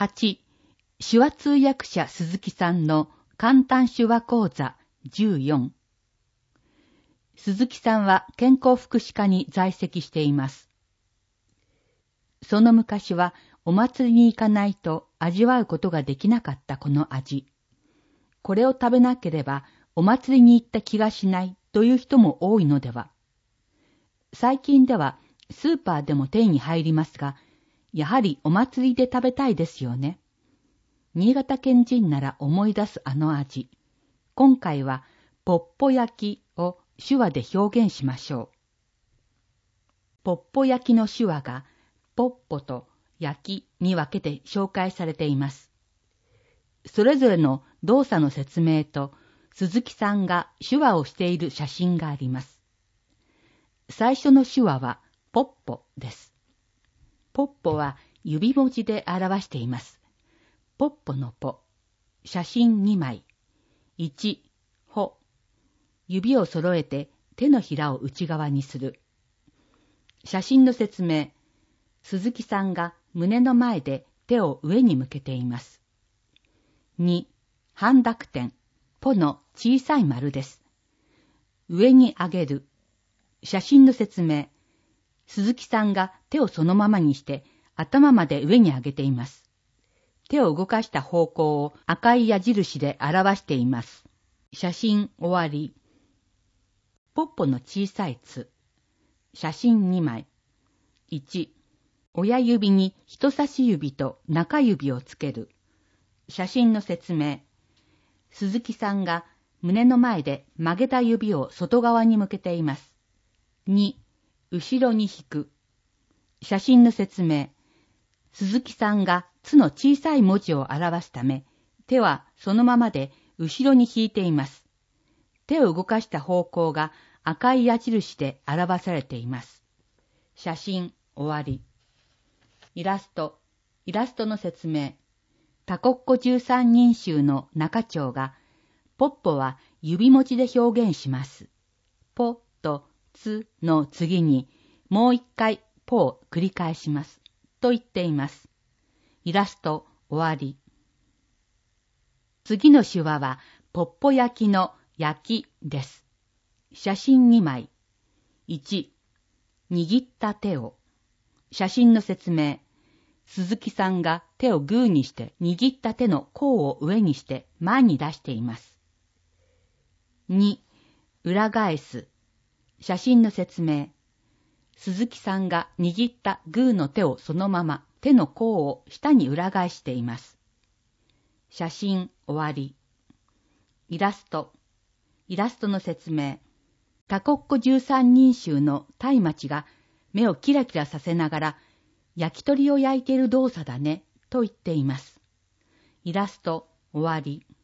8、手話通訳者鈴木さんの簡単手話講座14。鈴木さんは健康福祉課に在籍しています。その昔はお祭りに行かないと味わうことができなかったこの味。これを食べなければお祭りに行った気がしないという人も多いのでは。最近ではスーパーでも手に入りますが、やはりお祭りで食べたいですよね。新潟県人なら思い出すあの味。今回はポッポ焼きを手話で表現しましょう。ポッポ焼きの手話がポッポと焼きに分けて紹介されています。それぞれの動作の説明と鈴木さんが手話をしている写真があります。最初の手話はポッポです。ポッポは指文字で表しています。ポッポのポ、写真2枚。1、ほ。指を揃えて手のひらを内側にする。写真の説明。鈴木さんが胸の前で手を上に向けています。2、半濁点。ポの小さい丸です。上に上げる。写真の説明。鈴木さんが手をそのままにして頭まで上に上げています。手を動かした方向を赤い矢印で表しています。写真終わり。ポッポの小さいつ。写真2枚。1、親指に人差し指と中指をつける。写真の説明。鈴木さんが胸の前で曲げた指を外側に向けています。2、後ろに引く。写真の説明。鈴木さんがつの小さい文字を表すため、手はそのままで後ろに引いています。手を動かした方向が赤い矢印で表されています。写真終わり。イラストの説明。タコッコ13人衆の中長が、ポッポは指文字で表現します。ポとツの次にもう一回ポを繰り返します。と言っています。イラスト終わり。次の手話はポッポ焼きの焼きです。写真2枚。1、握った手を。写真の説明。鈴木さんが手をグーにして握った手の甲を上にして前に出しています。2、裏返す。写真の説明。鈴木さんが握ったグーの手をそのまま手の甲を下に裏返しています。写真終わり。イラストの説明。タコッコ13人衆の松明が目をキラキラさせながら焼き鳥を焼いている動作だねと言っています。イラスト終わり。